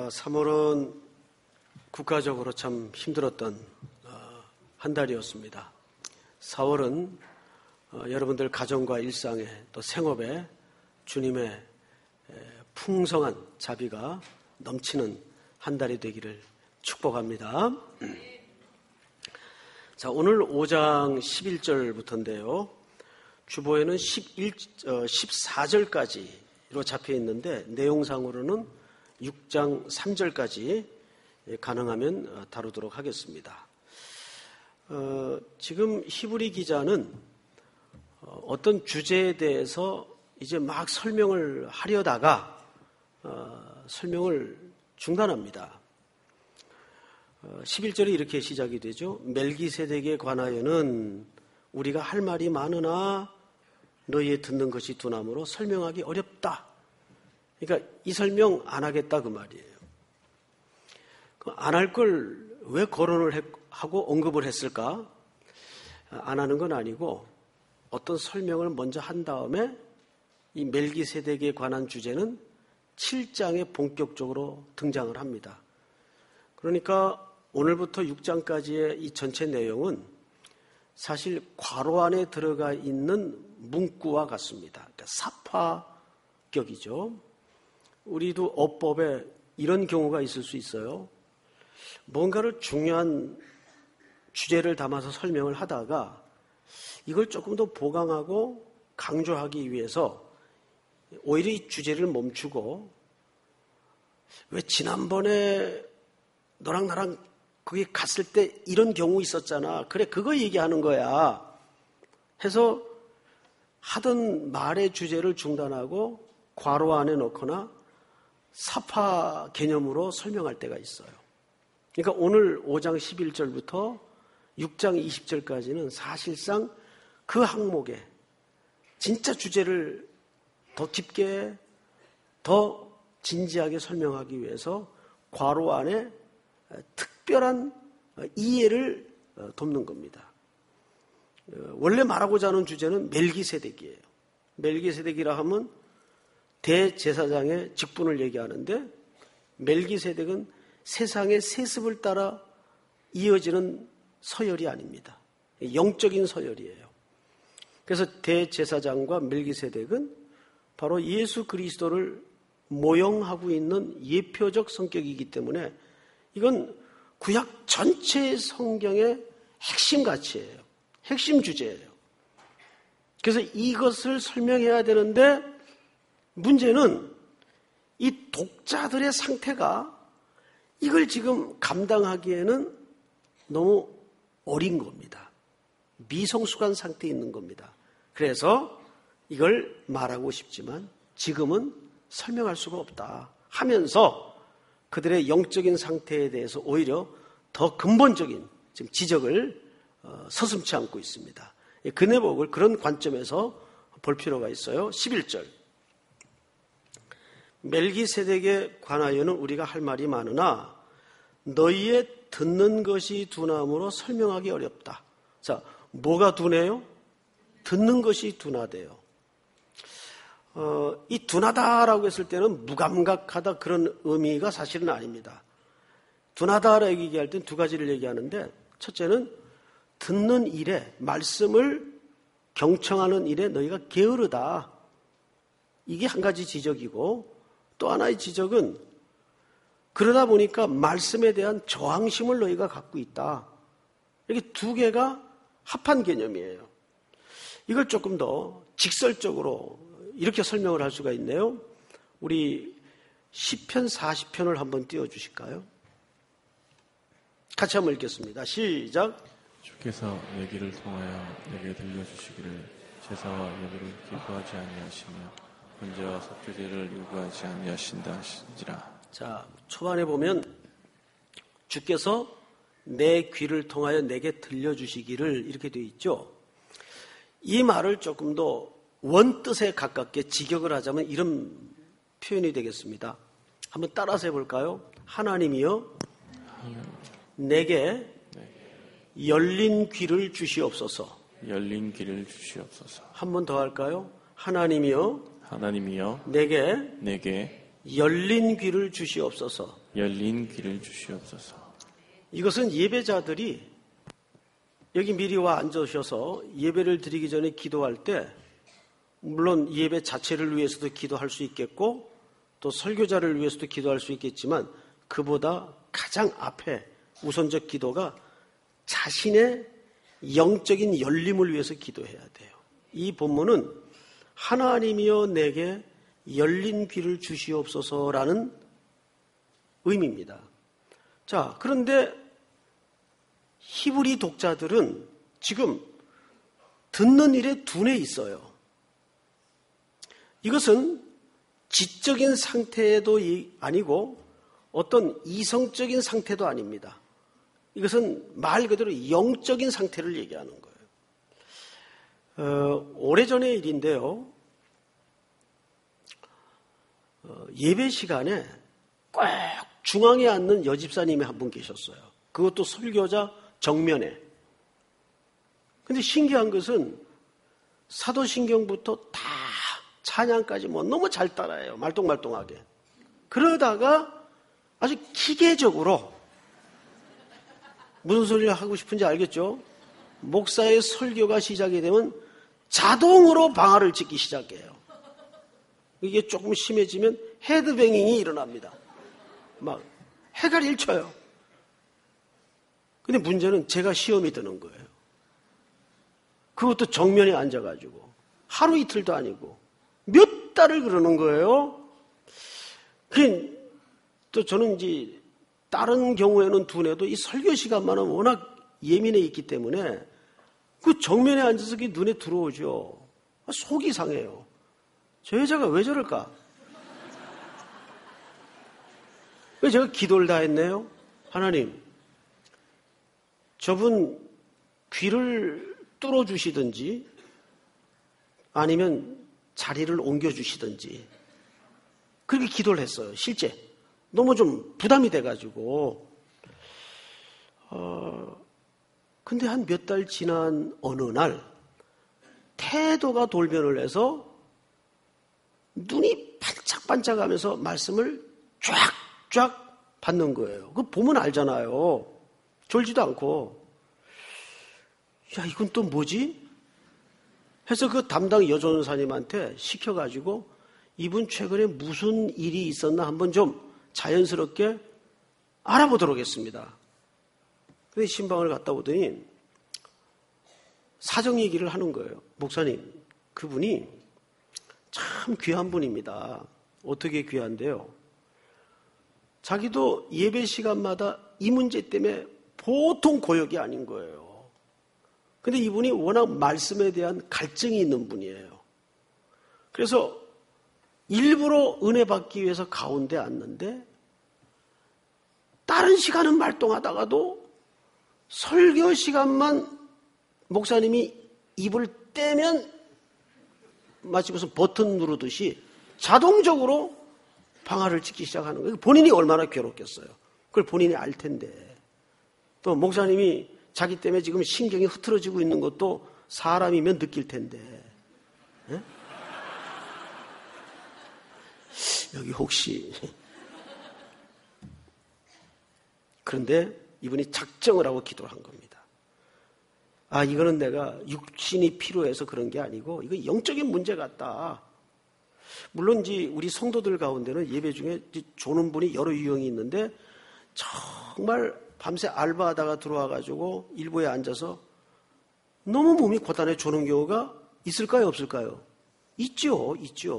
3월은 국가적으로 참 힘들었던 한 달이었습니다. 4월은 여러분들 가정과 일상에 또 생업에 주님의 풍성한 자비가 넘치는 한 달이 되기를 축복합니다. 자, 오늘 5장 11절부터인데요. 주보에는 14절까지로 잡혀 있는데 내용상으로는 6장 3절까지 가능하면 다루도록 하겠습니다. 지금 히브리 기자는 어떤 주제에 대해서 이제 막 설명을 하려다가 설명을 중단합니다. 11절이 이렇게 시작이 되죠. 멜기세덱에 관하여는 우리가 할 말이 많으나 너희의 듣는 것이 두나무로 설명하기 어렵다. 그러니까 이 설명 안 하겠다 그 말이에요. 안 할 걸 왜 거론을 하고 언급을 했을까? 안 하는 건 아니고 어떤 설명을 먼저 한 다음에 이 멜기세덱에 관한 주제는 7장에 본격적으로 등장을 합니다. 그러니까 오늘부터 6장까지의 이 전체 내용은 사실 괄호 안에 들어가 있는 문구와 같습니다. 그러니까 사파격이죠. 우리도 어법에 이런 경우가 있을 수 있어요. 뭔가를 중요한 주제를 담아서 설명을 하다가 이걸 조금 더 보강하고 강조하기 위해서 오히려 이 주제를 멈추고 왜 지난번에 너랑 나랑 거기 갔을 때 이런 경우 있었잖아. 그래, 그거 얘기하는 거야. 해서 하던 말의 주제를 중단하고 괄호 안에 넣거나 사파 개념으로 설명할 때가 있어요. 그러니까 오늘 5장 11절부터 6장 20절까지는 사실상 그 항목에 진짜 주제를 더 깊게 더 진지하게 설명하기 위해서 괄호 안에 특별한 이해를 돕는 겁니다. 원래 말하고자 하는 주제는 멜기세덱이에요. 멜기세덱이라 하면 대제사장의 직분을 얘기하는데 멜기세덱은 세상의 세습을 따라 이어지는 서열이 아닙니다. 영적인 서열이에요. 그래서 대제사장과 멜기세덱은 바로 예수 그리스도를 모형하고 있는 예표적 성격이기 때문에 이건 구약 전체 성경의 핵심 가치예요. 핵심 주제예요. 그래서 이것을 설명해야 되는데 문제는 이 독자들의 상태가 이걸 지금 감당하기에는 너무 어린 겁니다. 미성숙한 상태에 있는 겁니다. 그래서 이걸 말하고 싶지만 지금은 설명할 수가 없다 하면서 그들의 영적인 상태에 대해서 오히려 더 근본적인 지금 지적을 서슴지 않고 있습니다. 그 내복을 그런 관점에서 볼 필요가 있어요. 11절. 멜기세덱에 관하여는 우리가 할 말이 많으나 너희의 듣는 것이 둔함으로 설명하기 어렵다. 자, 뭐가 둔해요? 듣는 것이 둔하대요. 이 둔하다라고 했을 때는 무감각하다 그런 의미가 사실은 아닙니다. 둔하다라고 얘기할 때는 두 가지를 얘기하는데 첫째는 듣는 일에 말씀을 경청하는 일에 너희가 게으르다. 이게 한 가지 지적이고 또 하나의 지적은 그러다 보니까 말씀에 대한 저항심을 너희가 갖고 있다. 이렇게 두 개가 합한 개념이에요. 이걸 조금 더 직설적으로 이렇게 설명을 할 수가 있네요. 우리 시편 40편을 한번 띄워주실까요? 같이 한번 읽겠습니다. 시작. 주께서 내 귀를 통하여 내게 들려주시기를 제사와 예배를 기뻐하지 아니하시며 번제와 속죄제를 요구하지 아니하신다 하신지라. 자, 초반에 보면 주께서 내 귀를 통하여 내게 들려주시기를 이렇게 되어 있죠. 이 말을 조금 더 원뜻에 가깝게 직역을 하자면 이런 표현이 되겠습니다. 한번 따라서 해볼까요? 하나님이여 내게 열린 귀를 주시옵소서. 열린 귀를 주시옵소서. 한 번 더 할까요? 하나님이여 하나님이여 내게 열린 귀를 주시옵소서. 열린 귀를 주시옵소서. 이것은 예배자들이 여기 미리 와 앉으셔서 예배를 드리기 전에 기도할 때 물론 예배 자체를 위해서도 기도할 수 있겠고 또 설교자를 위해서도 기도할 수 있겠지만 그보다 가장 앞에 우선적 기도가 자신의 영적인 열림을 위해서 기도해야 돼요. 이 본문은 하나님이여 내게 열린 귀를 주시옵소서라는 의미입니다. 자, 그런데 히브리 독자들은 지금 듣는 일에 둔해 있어요. 이것은 지적인 상태도 아니고 어떤 이성적인 상태도 아닙니다. 이것은 말 그대로 영적인 상태를 얘기하는 거예요. 오래전의 일인데요. 예배 시간에 꼭 중앙에 앉는 여집사님이 한 분 계셨어요. 그것도 설교자 정면에. 근데 신기한 것은 사도신경부터 다 찬양까지 너무 잘 따라해요. 말똥말똥하게. 그러다가 아주 기계적으로 무슨 소리를 하고 싶은지 알겠죠? 목사의 설교가 시작이 되면 자동으로 방아를 찢기 시작해요. 이게 조금 심해지면 헤드뱅잉이 일어납니다. 막 해가 일쳐요. 근데 문제는 제가 시험이 드는 거예요. 그것도 정면에 앉아가지고 하루 이틀도 아니고 몇 달을 그러는 거예요. 또 저는 이제 다른 경우에는 둔해도 이 설교 시간만은 워낙 예민해 있기 때문에 그 정면에 앉아서 그게 눈에 들어오죠. 속이 상해요. 저 여자가 왜 저럴까? 왜 제가 기도를 다 했네요? 하나님, 저분 귀를 뚫어주시든지 아니면 자리를 옮겨주시든지 그렇게 기도를 했어요. 실제. 너무 좀 부담이 돼가지고. 근데 한 몇 달 지난 어느 날 태도가 돌변을 해서 눈이 반짝반짝하면서 말씀을 쫙쫙 받는 거예요. 그거 보면 알잖아요. 졸지도 않고. 야, 이건 또 뭐지? 해서 그 담당 여전사님한테 시켜가지고 이분 최근에 무슨 일이 있었나 한번 좀 자연스럽게 알아보도록 했습니다. 근데 신방을 갔다 오더니 사정 얘기를 하는 거예요. 목사님, 그분이 참 귀한 분입니다. 어떻게 귀한데요? 자기도 예배 시간마다 이 문제 때문에 보통 고역이 아닌 거예요. 근데 이분이 워낙 말씀에 대한 갈증이 있는 분이에요. 그래서 일부러 은혜 받기 위해서 가운데 앉는데 다른 시간은 말똥하다가도 설교 시간만 목사님이 입을 떼면 마치 무슨 버튼 누르듯이 자동적으로 방아를 찢기 시작하는 거예요. 본인이 얼마나 괴롭겠어요. 그걸 본인이 알 텐데. 또 목사님이 자기 때문에 지금 신경이 흐트러지고 있는 것도 사람이면 느낄 텐데. 네? 여기 혹시. 그런데 이분이 작정을 하고 기도를 한 겁니다. 아, 이거는 내가 육신이 필요해서 그런 게 아니고 이거 영적인 문제 같다. 물론 이제 우리 성도들 가운데는 예배 중에 조는 분이 여러 유형이 있는데 정말 밤새 알바하다가 들어와가지고 일부에 앉아서 너무 몸이 고단해 조는 경우가 있을까요, 없을까요? 있죠.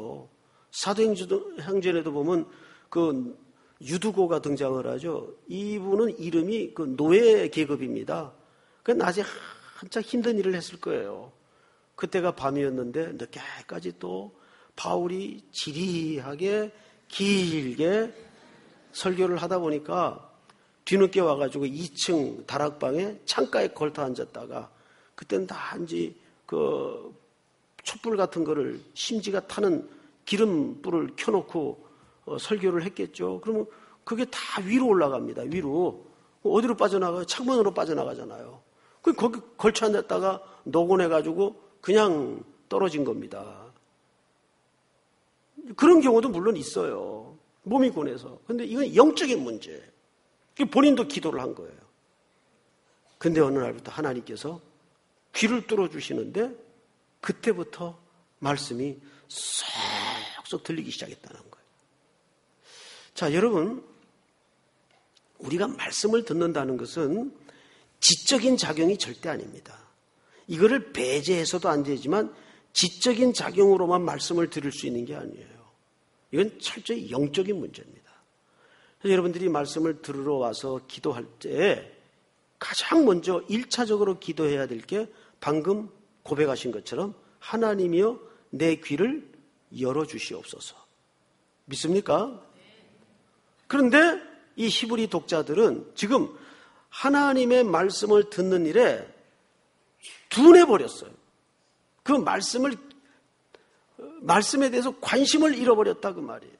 사도행전에도 보면 그 유두고가 등장을 하죠. 이분은 이름이 그 노예 계급입니다. 그 낮에 한참 힘든 일을 했을 거예요. 그때가 밤이었는데 늦게까지 또 바울이 지리하게 길게 설교를 하다 보니까 뒤늦게 와가지고 2층 다락방에 창가에 걸터 앉았다가 그때는 다 이제 그 촛불 같은 거를 심지가 타는 기름불을 켜놓고 설교를 했겠죠. 그러면 그게 다 위로 올라갑니다. 위로. 어디로 빠져나가요? 창문으로 빠져나가잖아요. 거기 걸쳐 앉았다가 노곤해가지고 그냥 떨어진 겁니다. 그런 경우도 물론 있어요. 몸이 고뇌서. 근데 이건 영적인 문제예요. 본인도 기도를 한 거예요. 근데 어느 날부터 하나님께서 귀를 뚫어주시는데 그때부터 말씀이 쏙쏙 들리기 시작했다는 거예요. 자, 여러분, 우리가 말씀을 듣는다는 것은 지적인 작용이 절대 아닙니다. 이거를 배제해서도 안 되지만 지적인 작용으로만 말씀을 들을 수 있는 게 아니에요. 이건 철저히 영적인 문제입니다. 그래서 여러분들이 말씀을 들으러 와서 기도할 때 가장 먼저 1차적으로 기도해야 될 게 방금 고백하신 것처럼 하나님이여 내 귀를 열어주시옵소서. 믿습니까? 그런데 이 히브리 독자들은 지금 하나님의 말씀을 듣는 일에 둔해버렸어요. 그 말씀에 대해서 관심을 잃어버렸다 그 말이에요.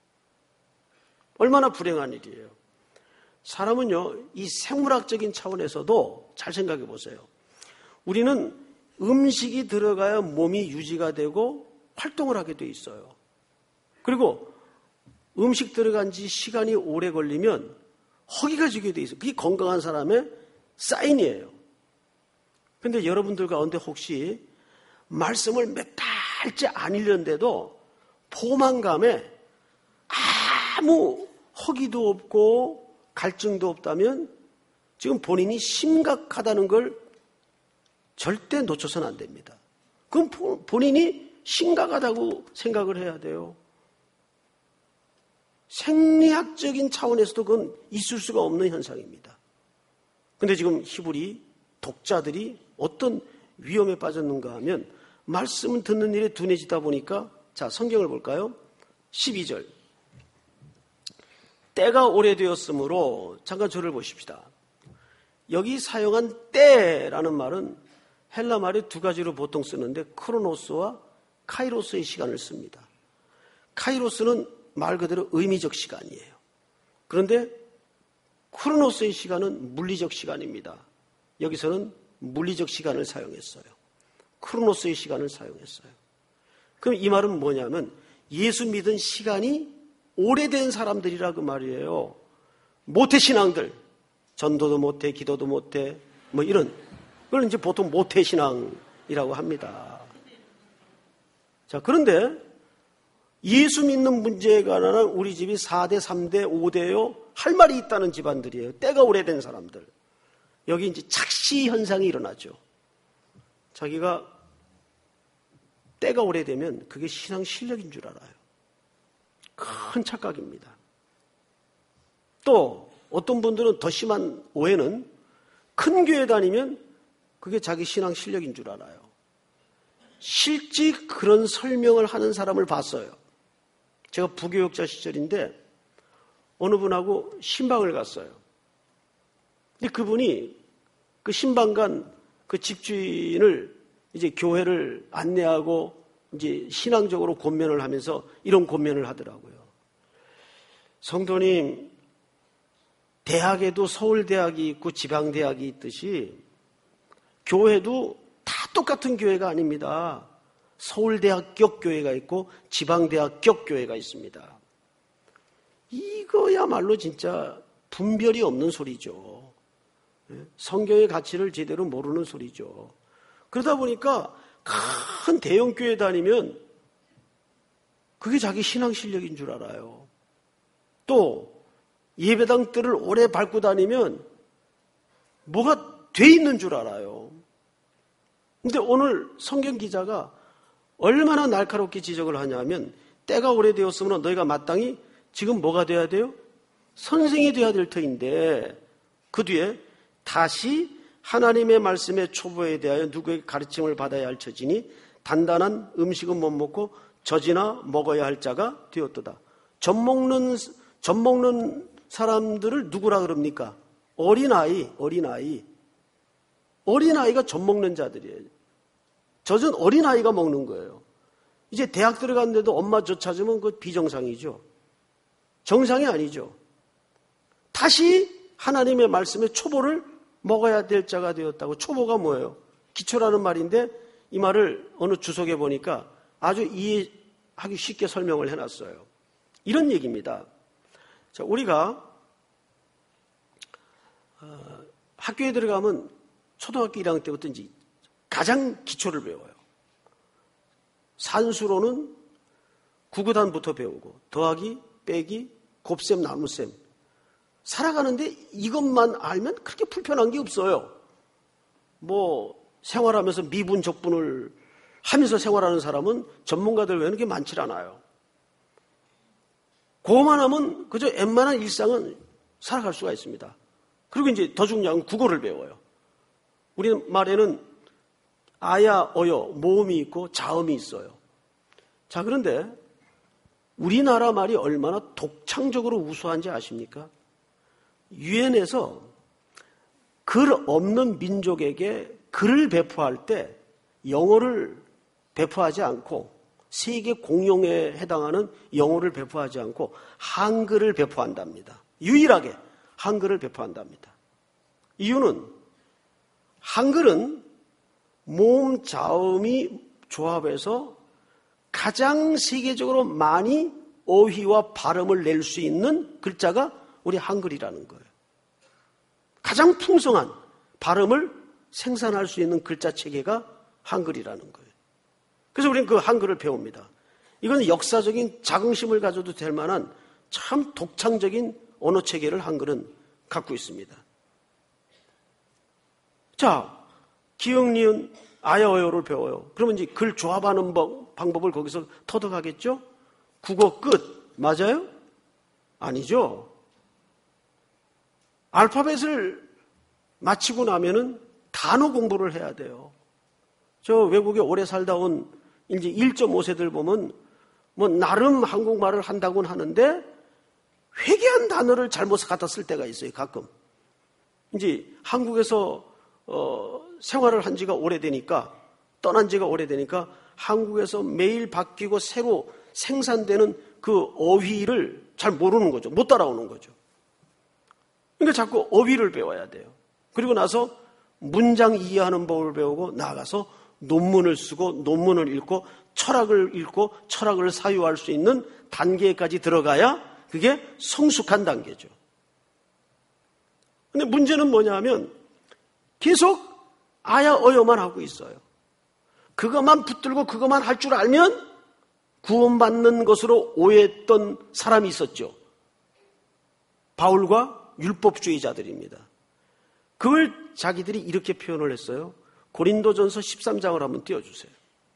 얼마나 불행한 일이에요. 사람은요, 이 생물학적인 차원에서도 잘 생각해 보세요. 우리는 음식이 들어가야 몸이 유지가 되고 활동을 하게 돼 있어요. 그리고 음식 들어간 지 시간이 오래 걸리면 허기가 지게 돼 있어요. 그게 건강한 사람의 사인이에요. 그런데 여러분들 가운데 혹시 말씀을 몇 달째 안 읽는데도 포만감에 아무 허기도 없고 갈증도 없다면 지금 본인이 심각하다는 걸 절대 놓쳐서는 안 됩니다. 그럼 본인이 심각하다고 생각을 해야 돼요. 생리학적인 차원에서도 그건 있을 수가 없는 현상입니다. 그런데 지금 히브리 독자들이 어떤 위험에 빠졌는가 하면 말씀을 듣는 일에 둔해지다 보니까 자, 성경을 볼까요? 12절. 때가 오래되었으므로 잠깐 저를 보십시다. 여기 사용한 때라는 말은 헬라 말에 두 가지로 보통 쓰는데 크로노스와 카이로스의 시간을 씁니다. 카이로스는 말 그대로 의미적 시간이에요. 그런데 크로노스의 시간은 물리적 시간입니다. 여기서는 물리적 시간을 사용했어요. 크로노스의 시간을 사용했어요. 그럼 이 말은 뭐냐면 예수 믿은 시간이 오래된 사람들이라 그 말이에요. 모태신앙들, 전도도 못해, 기도도 못해, 뭐 이런 그걸 이제 보통 모태신앙이라고 합니다. 자, 그런데 예수 믿는 문제에 관한 우리 집이 4대, 3대, 5대요 할 말이 있다는 집안들이에요. 때가 오래된 사람들. 여기 이제 착시 현상이 일어나죠. 자기가 때가 오래되면 그게 신앙 실력인 줄 알아요. 큰 착각입니다. 또 어떤 분들은 더 심한 오해는 큰 교회 다니면 그게 자기 신앙 실력인 줄 알아요. 실제 그런 설명을 하는 사람을 봤어요. 제가 부교육자 시절인데 어느 분하고 신방을 갔어요. 근데 그분이 그 신방간 그 집주인을 이제 교회를 안내하고 이제 신앙적으로 권면을 하면서 이런 권면을 하더라고요. 성도님, 대학에도 서울대학이 있고 지방대학이 있듯이 교회도 다 똑같은 교회가 아닙니다. 서울대학격 교회가 있고 지방대학격 교회가 있습니다. 이거야말로 진짜 분별이 없는 소리죠. 성경의 가치를 제대로 모르는 소리죠. 그러다 보니까 큰 대형교회 다니면 그게 자기 신앙 실력인 줄 알아요. 또 예배당 뜰을 오래 밟고 다니면 뭐가 돼 있는 줄 알아요. 근데 오늘 성경 기자가 얼마나 날카롭게 지적을 하냐면 때가 오래되었으면 너희가 마땅히 지금 뭐가 돼야 돼요? 선생이 돼야 될 터인데 그 뒤에 다시 하나님의 말씀의 초보에 대하여 누구에게 가르침을 받아야 할 처지니 단단한 음식은 못 먹고 젖이나 먹어야 할 자가 되었도다. 젖 먹는 사람들을 누구라 그럽니까? 어린아이가 젖 먹는 자들이에요. 젖은 어린아이가 먹는 거예요. 이제 대학 들어갔는데도 엄마 젖 찾으면 그거 비정상이죠. 정상이 아니죠. 다시 하나님의 말씀의 초보를 먹어야 될 자가 되었다고. 초보가 뭐예요? 기초라는 말인데 이 말을 어느 주석에 보니까 아주 이해하기 쉽게 설명을 해놨어요. 이런 얘기입니다. 자, 우리가 학교에 들어가면 초등학교 1학년 때부터 이제 가장 기초를 배워요. 산수로는 구구단부터 배우고 더하기, 빼기, 곱셈, 나눗셈. 살아가는데 이것만 알면 그렇게 불편한 게 없어요. 뭐 생활하면서 미분, 적분을 하면서 생활하는 사람은 전문가들 외에는 게 많지 않아요. 그거만 하면 그저 웬만한 일상은 살아갈 수가 있습니다. 그리고 이제 더 중요한 건 국어를 배워요. 우리 말에는 아야, 어여, 모음이 있고 자음이 있어요. 자, 그런데 우리나라 말이 얼마나 독창적으로 우수한지 아십니까? 유엔에서 글 없는 민족에게 글을 배포할 때 영어를 배포하지 않고 세계 공용에 해당하는 영어를 배포하지 않고 한글을 배포한답니다. 유일하게 한글을 배포한답니다. 이유는 한글은 모음, 자음이 조합해서 가장 세계적으로 많이 어휘와 발음을 낼 수 있는 글자가 우리 한글이라는 거예요. 가장 풍성한 발음을 생산할 수 있는 글자 체계가 한글이라는 거예요. 그래서 우리는 그 한글을 배웁니다. 이건 역사적인 자긍심을 가져도 될 만한 참 독창적인 언어 체계를 한글은 갖고 있습니다. 자, 기역, 니은, 아야, 어여를 배워요. 그러면 이제 글 조합하는 방법을 거기서 터득하겠죠? 국어 끝. 맞아요? 아니죠. 알파벳을 마치고 나면은 단어 공부를 해야 돼요. 저 외국에 오래 살다 온 이제 1.5세들 보면 뭐 나름 한국말을 한다고는 하는데 회개한 단어를 잘못 갖다 쓸 때가 있어요. 가끔. 이제 한국에서 생활을 한 지가 오래되니까, 떠난 지가 오래되니까 한국에서 매일 바뀌고 새로 생산되는 그 어휘를 잘 모르는 거죠. 못 따라오는 거죠. 그러니까 자꾸 어휘를 배워야 돼요. 그리고 나서 문장 이해하는 법을 배우고 나아가서 논문을 쓰고 논문을 읽고 철학을 읽고 철학을 사유할 수 있는 단계까지 들어가야 그게 성숙한 단계죠. 근데 문제는 뭐냐 하면 계속 아야 어여만 하고 있어요. 그것만 붙들고 그것만 할 줄 알면 구원받는 것으로 오해했던 사람이 있었죠. 바울과 율법주의자들입니다. 그걸 자기들이 이렇게 표현을 했어요. 고린도전서 13장을 한번 띄워주세요.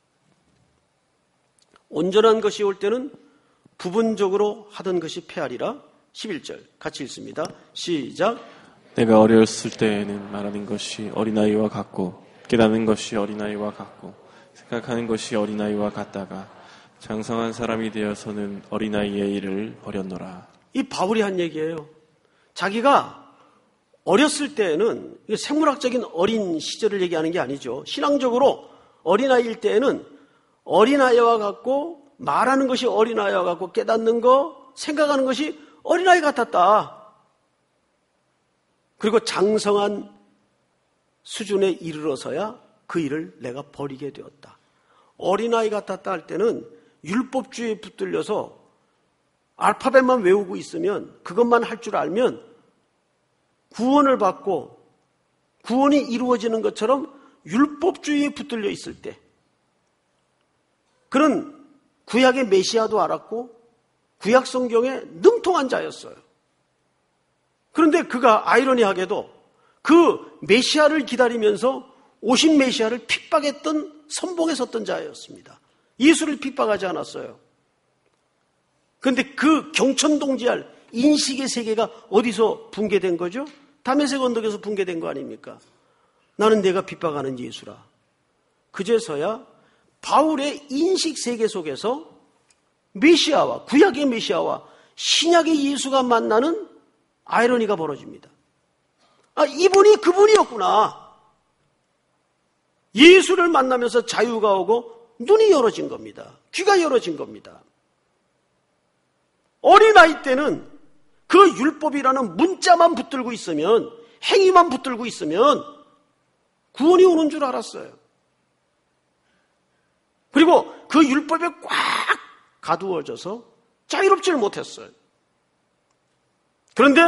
온전한 것이 올 때는 부분적으로 하던 것이 패하리라. 11절 같이 읽습니다. 시작. 내가 어렸을 때에는 말하는 것이 어린아이와 같고 깨닫는 것이 어린아이와 같고 생각하는 것이 어린아이와 같다가 장성한 사람이 되어서는 어린아이의 일을 버렸노라. 이 바울이 한 얘기예요. 자기가 어렸을 때에는 생물학적인 어린 시절을 얘기하는 게 아니죠. 신앙적으로 어린아이일 때에는 어린아이와 같고 말하는 것이 어린아이와 같고 깨닫는 거, 생각하는 것이 어린아이 같았다. 그리고 장성한 수준에 이르러서야 그 일을 내가 버리게 되었다. 어린아이 같았다 할 때는 율법주의에 붙들려서 알파벳만 외우고 있으면 그것만 할 줄 알면 구원을 받고 구원이 이루어지는 것처럼 율법주의에 붙들려 있을 때 그는 구약의 메시아도 알았고 구약 성경에 능통한 자였어요. 그런데 그가 아이러니하게도 그 메시아를 기다리면서 오신 메시아를 핍박했던 선봉에 섰던 자였습니다. 예수를 핍박하지 않았어요. 그런데 그 경천동지할 인식의 세계가 어디서 붕괴된 거죠? 다메섹 언덕에서 붕괴된 거 아닙니까? 나는 내가 핍박하는 예수라. 그제서야 바울의 인식 세계 속에서 메시아와 구약의 메시아와 신약의 예수가 만나는 아이러니가 벌어집니다. 아, 이분이 그분이었구나. 예수를 만나면서 자유가 오고 눈이 열어진 겁니다. 귀가 열어진 겁니다. 어린아이 때는 그 율법이라는 문자만 붙들고 있으면, 행위만 붙들고 있으면 구원이 오는 줄 알았어요. 그리고 그 율법에 꽉 가두어져서 자유롭지를 못했어요. 그런데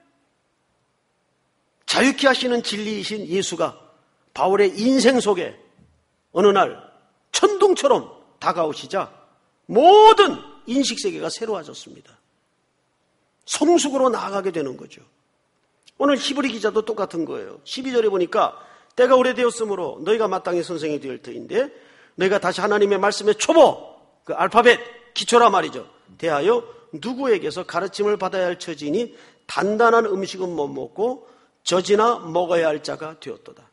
자유케 하시는 진리이신 예수가 바울의 인생 속에 어느 날 천둥처럼 다가오시자 모든 인식세계가 새로워졌습니다. 성숙으로 나아가게 되는 거죠. 오늘 히브리 기자도 똑같은 거예요. 12절에 보니까 때가 오래되었으므로 너희가 마땅히 선생이 될 터인데 너희가 다시 하나님의 말씀의 초보, 그 알파벳, 기초라 말이죠. 대하여 누구에게서 가르침을 받아야 할 처지니 단단한 음식은 못 먹고 젖이나 먹어야 할 자가 되었도다.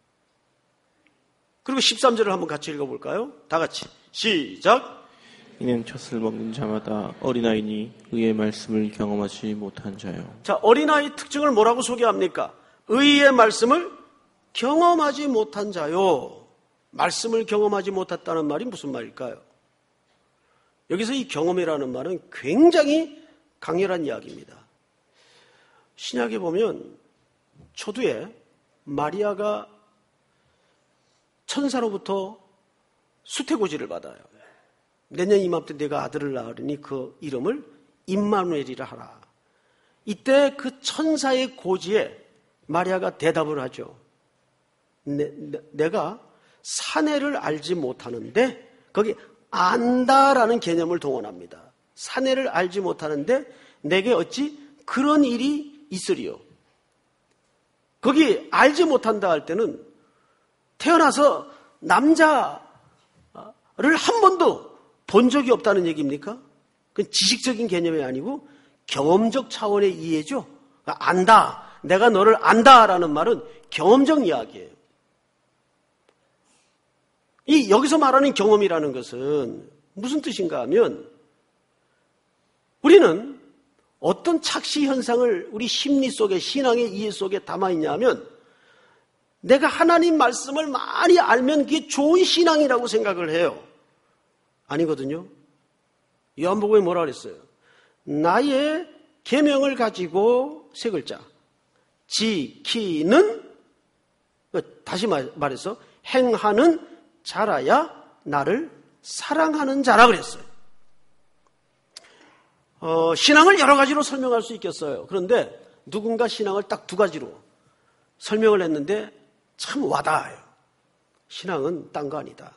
그리고 13절을 한번 같이 읽어볼까요? 다 같이 시작. 이는 젖을 먹는 자마다 어린아이니 의의 말씀을 경험하지 못한 자요. 자, 어린아이 특징을 뭐라고 소개합니까? 의의 말씀을 경험하지 못한 자요. 말씀을 경험하지 못했다는 말이 무슨 말일까요? 여기서 이 경험이라는 말은 굉장히 강렬한 이야기입니다. 신약에 보면 초두에 마리아가 천사로부터 수태고지를 받아요. 내년 이맘때 내가 아들을 낳으리니 그 이름을 임마누엘이라 하라. 이때 그 천사의 고지에 마리아가 대답을 하죠. 내가 사내를 알지 못하는데, 거기 안다라는 개념을 동원합니다. 사내를 알지 못하는데 내게 어찌 그런 일이 있으리요. 거기 알지 못한다 할 때는 태어나서 남자를 한 번도 본 적이 없다는 얘기입니까? 그건 지식적인 개념이 아니고 경험적 차원의 이해죠. 안다, 내가 너를 안다라는 말은 경험적 이야기예요. 여기서 말하는 경험이라는 것은 무슨 뜻인가 하면 우리는 어떤 착시 현상을 우리 심리 속에, 신앙의 이해 속에 담아있냐 하면 내가 하나님 말씀을 많이 알면 그게 좋은 신앙이라고 생각을 해요. 아니거든요. 요한복음에 뭐라 그랬어요? 나의 계명을 가지고 세 글자 지키는, 다시 말해서 행하는 자라야 나를 사랑하는 자라 그랬어요. 신앙을 여러 가지로 설명할 수 있겠어요. 그런데 누군가 신앙을 딱 두 가지로 설명을 했는데 참 와닿아요. 신앙은 딴 거 아니다.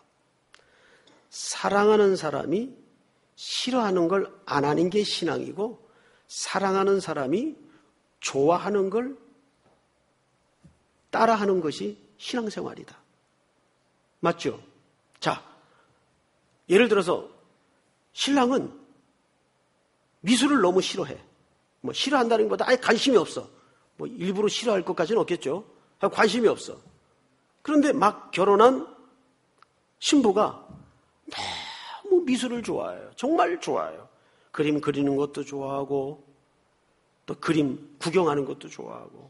사랑하는 사람이 싫어하는 걸 안 하는 게 신앙이고, 사랑하는 사람이 좋아하는 걸 따라하는 것이 신앙생활이다. 맞죠? 자, 예를 들어서 신랑은 미술을 너무 싫어해. 싫어한다는 것보다 아예 관심이 없어. 일부러 싫어할 것까지는 없겠죠. 관심이 없어. 그런데 막 결혼한 신부가 너무 미술을 좋아해요. 정말 좋아해요. 그림 그리는 것도 좋아하고 또 그림 구경하는 것도 좋아하고.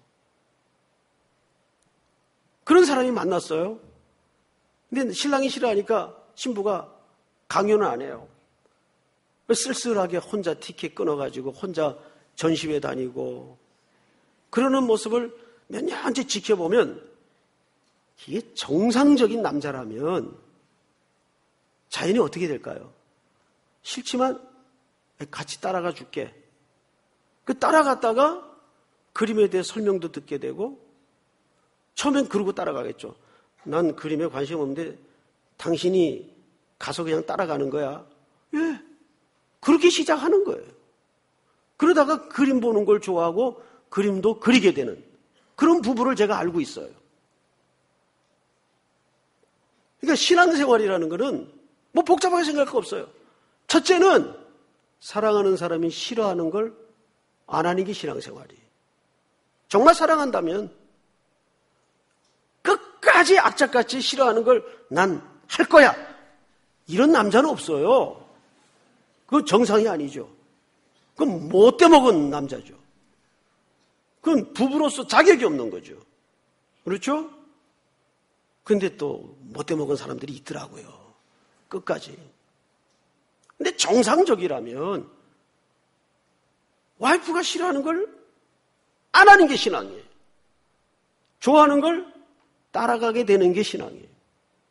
그런 사람이 만났어요. 근데 신랑이 싫어하니까 신부가 강요는 안 해요. 쓸쓸하게 혼자 티켓 끊어가지고 혼자 전시회 다니고 그러는 모습을 몇 년째 지켜보면 이게 정상적인 남자라면 자연이 어떻게 될까요? 싫지만 같이 따라가 줄게. 그 따라갔다가 그림에 대해 설명도 듣게 되고 처음엔 그러고 따라가겠죠. 난 그림에 관심 없는데 당신이 가서 그냥 따라가는 거야. 예. 그렇게 시작하는 거예요. 그러다가 그림 보는 걸 좋아하고 그림도 그리게 되는 그런 부부를 제가 알고 있어요. 그러니까 신앙생활이라는 거는 복잡하게 생각할 거 없어요. 첫째는 사랑하는 사람이 싫어하는 걸 안 하는 게 신앙생활이에요. 정말 사랑한다면 끝까지 악착같이 싫어하는 걸 난 할 거야. 이런 남자는 없어요. 그건 정상이 아니죠. 그건 못돼 먹은 남자죠. 그건 부부로서 자격이 없는 거죠. 그렇죠? 근데 또 못돼 먹은 사람들이 있더라고요. 끝까지. 근데 정상적이라면 와이프가 싫어하는 걸 안 하는 게 신앙이에요. 좋아하는 걸 따라가게 되는 게 신앙이에요.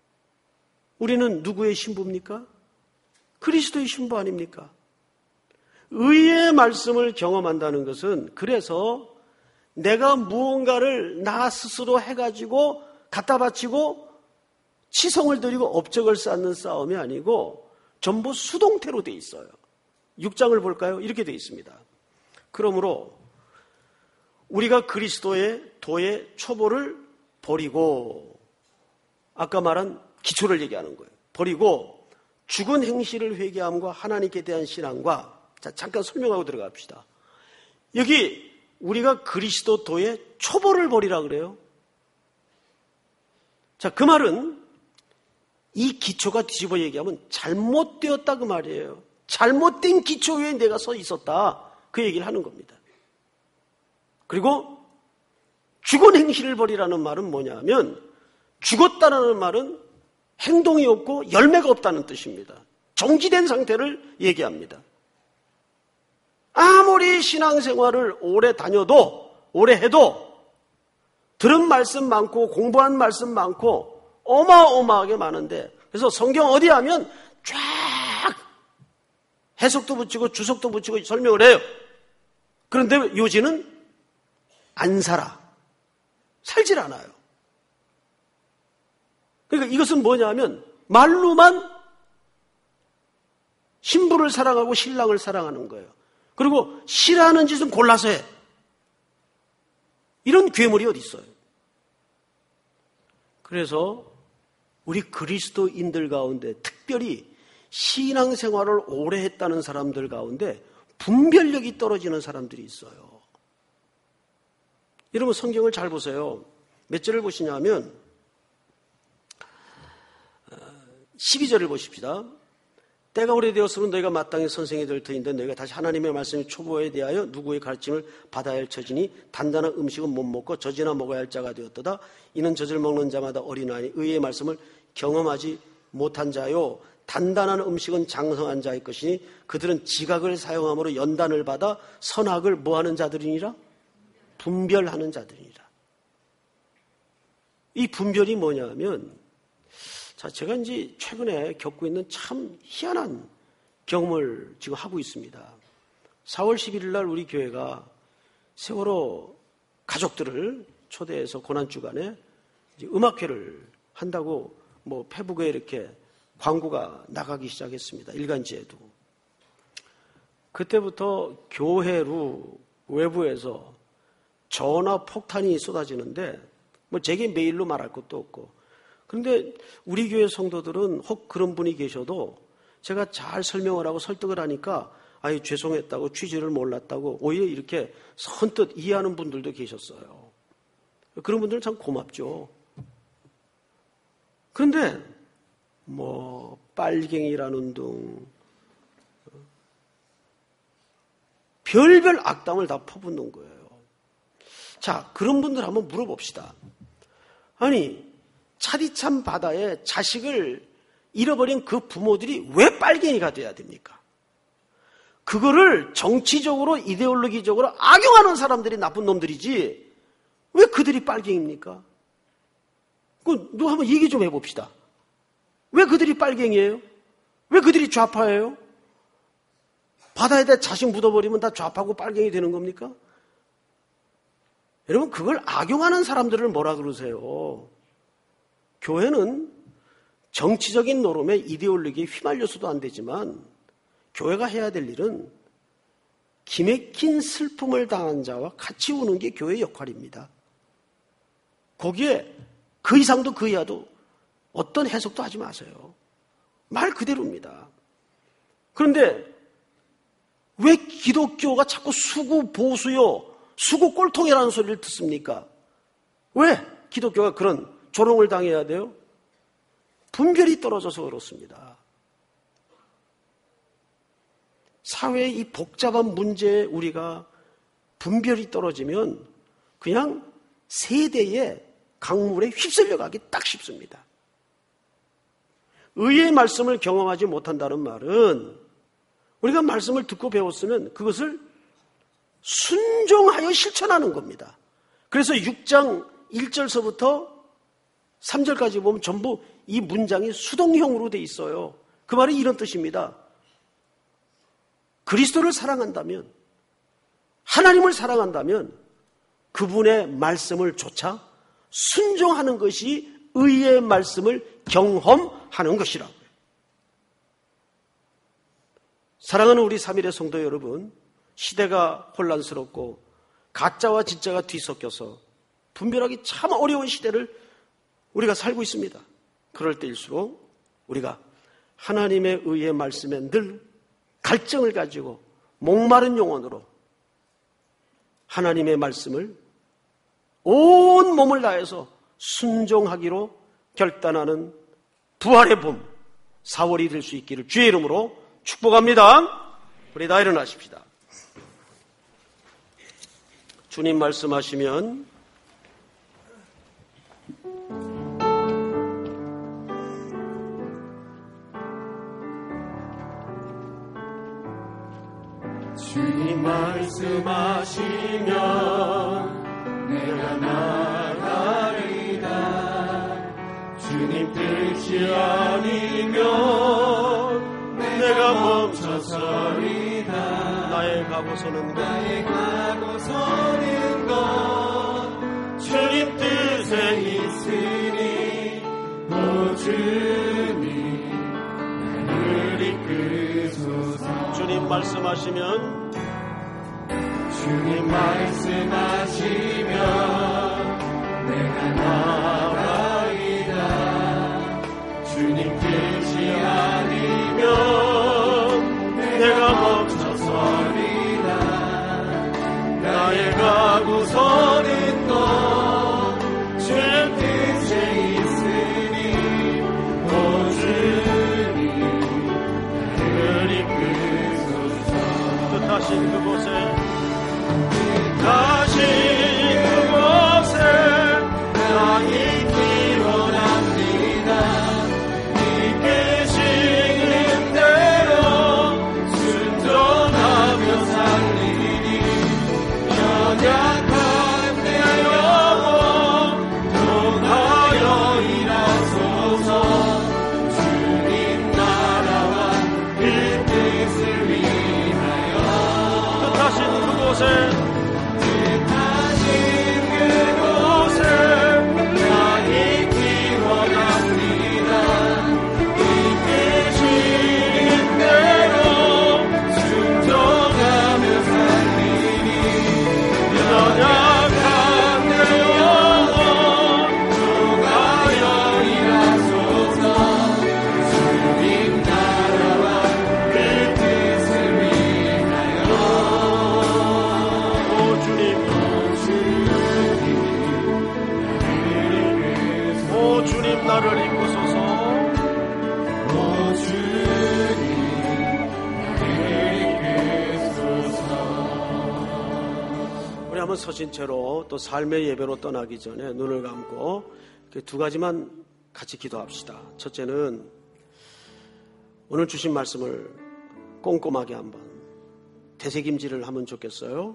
우리는 누구의 신부입니까? 그리스도의 신부 아닙니까? 의의 말씀을 경험한다는 것은 그래서 내가 무언가를 나 스스로 해가지고 갖다 바치고 치성을 드리고 업적을 쌓는 싸움이 아니고 전부 수동태로 돼 있어요. 6장을 볼까요? 이렇게 돼 있습니다. 그러므로 우리가 그리스도의 도의 초보를 버리고, 아까 말한 기초를 얘기하는 거예요. 버리고 죽은 행실을 회개함과 하나님께 대한 신앙과, 자, 잠깐 설명하고 들어갑시다. 여기 우리가 그리스도 도의 초보를 버리라 그래요. 자, 그 말은 이 기초가 뒤집어 얘기하면 잘못되었다 그 말이에요. 잘못된 기초 위에 내가 서 있었다, 그 얘기를 하는 겁니다. 그리고 죽은 행실을 버리라는 말은 뭐냐면, 죽었다는 말은 행동이 없고 열매가 없다는 뜻입니다. 정지된 상태를 얘기합니다. 아무리 신앙생활을 오래 다녀도, 오래 해도 들은 말씀 많고 공부한 말씀 많고 어마어마하게 많은데, 그래서 성경 어디 하면 쫙 해석도 붙이고 주석도 붙이고 설명을 해요. 그런데 요지는 안 살아. 살질 않아요. 그러니까 이것은 뭐냐면 말로만 신부를 사랑하고 신랑을 사랑하는 거예요. 그리고 싫어하는 짓은 골라서 해. 이런 괴물이 어디 있어요? 그래서 우리 그리스도인들 가운데, 특별히 신앙생활을 오래 했다는 사람들 가운데 분별력이 떨어지는 사람들이 있어요. 여러분 성경을 잘 보세요. 몇 절을 보시냐면 12절을 보십시다. 때가 오래되었으면 너희가 마땅히 선생이 될 터인데 너희가 다시 하나님의 말씀의 초보에 대하여 누구의 가르침을 받아야 할 처지니 단단한 음식은 못 먹고 젖이나 먹어야 할 자가 되었도다. 이는 젖을 먹는 자마다 어린아이 의의 말씀을 경험하지 못한 자요, 단단한 음식은 장성한 자의 것이니 그들은 지각을 사용함으로 연단을 받아 선악을 뭐하는 자들이니라? 분별하는 자들이니라. 이 분별이 뭐냐면, 자, 제가 이제 최근에 겪고 있는 참 희한한 경험을 지금 하고 있습니다. 4월 11일 날 우리 교회가 세월호 가족들을 초대해서 고난주간에 이제 음악회를 한다고 뭐 페북에 이렇게 광고가 나가기 시작했습니다. 일간지에도. 그때부터 교회로 외부에서 전화 폭탄이 쏟아지는데 뭐 제게 메일로 말할 것도 없고, 그런데 우리 교회 성도들은 혹 그런 분이 계셔도 제가 잘 설명을 하고 설득을 하니까 아유 죄송했다고, 취지를 몰랐다고 오히려 이렇게 선뜻 이해하는 분들도 계셨어요. 그런 분들은 참 고맙죠. 그런데 뭐 빨갱이라는 둥 별별 악담을 다 퍼붓는 거예요. 자, 그런 분들 한번 물어봅시다. 아니, 차디찬 바다에 자식을 잃어버린 그 부모들이 왜 빨갱이가 돼야 됩니까? 그거를 정치적으로 이데올로기적으로 악용하는 사람들이 나쁜 놈들이지 왜 그들이 빨갱이입니까? 누가 한번 얘기 좀 해봅시다. 왜 그들이 빨갱이에요? 왜 그들이 좌파예요? 바다에다 자식 묻어버리면 다 좌파고 빨갱이 되는 겁니까? 여러분, 그걸 악용하는 사람들을 뭐라 그러세요? 교회는 정치적인 노름에 이데올로기에 휘말려서도 안 되지만 교회가 해야 될 일은 기맥힌 슬픔을 당한 자와 같이 우는 게 교회의 역할입니다. 거기에 그 이상도 그 이하도 어떤 해석도 하지 마세요. 말 그대로입니다. 그런데 왜 기독교가 자꾸 수구 보수요, 수구 꼴통이라는 소리를 듣습니까? 왜 기독교가 그런 조롱을 당해야 돼요? 분별이 떨어져서 그렇습니다. 사회의 이 복잡한 문제에 우리가 분별이 떨어지면 그냥 세대의 강물에 휩쓸려 가기 딱 쉽습니다. 의의 말씀을 경험하지 못한다는 말은 우리가 말씀을 듣고 배웠으면 그것을 순종하여 실천하는 겁니다. 그래서 6장 1절서부터 3절까지 보면 전부 이 문장이 수동형으로 돼 있어요. 그 말이 이런 뜻입니다. 그리스도를 사랑한다면, 하나님을 사랑한다면 그분의 말씀을 조차 순종하는 것이 의의 말씀을 경험하는 것이라고요. 사랑하는 우리 3일의 성도 여러분, 시대가 혼란스럽고 가짜와 진짜가 뒤섞여서 분별하기 참 어려운 시대를 우리가 살고 있습니다. 그럴 때일수록 우리가 하나님의 의의 말씀에 늘 갈증을 가지고 목마른 영혼으로 하나님의 말씀을 온 몸을 다해서 순종하기로 결단하는 부활의 봄 4월이 될 수 있기를 주의 이름으로 축복합니다. 우리 다 일어나십시다. 주님 말씀하시면 주님 말씀하시면 내가 나가리다. 주님 뜻이 아니면 내가 멈춰서리다. 나의 가고서는 것 주님 뜻에 있으니 오 주님 나를 이끄소서. 주님 말씀하시면 주님 말씀하시면 내가 나가리다. 주님 뜻이 아니면 내가 멈춰서리다. 나의 가고서는 것 주님 뜻에 있으니 오 주님 나를 이끄소서. 뜻하신 그곳에 나 있기 원합니다. 이끄시는 대로 순종하며 살리니 연약한 내 영혼 통하여 일하소서. 주님 나라와 그 뜻을 위하여 뜻하신 그곳에 나를 이끄소서. 오 주님 나를 이끄소서. 우리 한번 서신 채로 또 삶의 예배로 떠나기 전에 눈을 감고 두 가지만 같이 기도합시다. 첫째는 오늘 주신 말씀을 꼼꼼하게 한번 되새김질을 하면 좋겠어요.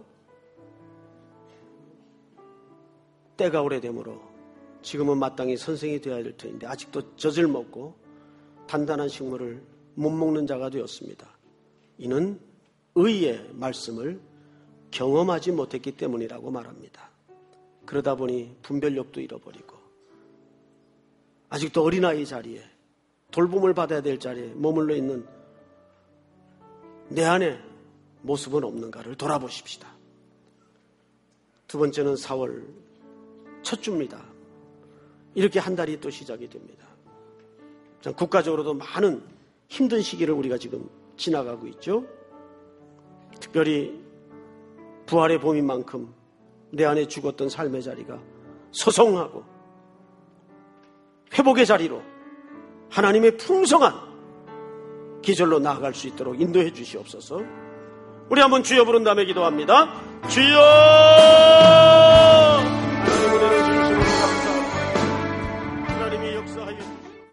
때가 오래되므로 지금은 마땅히 선생이 되어야 될 터인데 아직도 젖을 먹고 단단한 식물을 못 먹는 자가 되었습니다. 이는 의의 말씀을 경험하지 못했기 때문이라고 말합니다. 그러다 보니 분별력도 잃어버리고 아직도 어린아이 자리에 돌봄을 받아야 될 자리에 머물러 있는 내 안에 모습은 없는가를 돌아보십시다. 두 번째는 4월 첫 주입니다. 이렇게 한 달이 또 시작이 됩니다. 국가적으로도 많은 힘든 시기를 우리가 지금 지나가고 있죠. 특별히 부활의 봄인 만큼 내 안에 죽었던 삶의 자리가 소성하고 회복의 자리로 하나님의 풍성한 기절로 나아갈 수 있도록 인도해 주시옵소서. 우리 한번 주여 부른 다음에 기도합니다. 주여!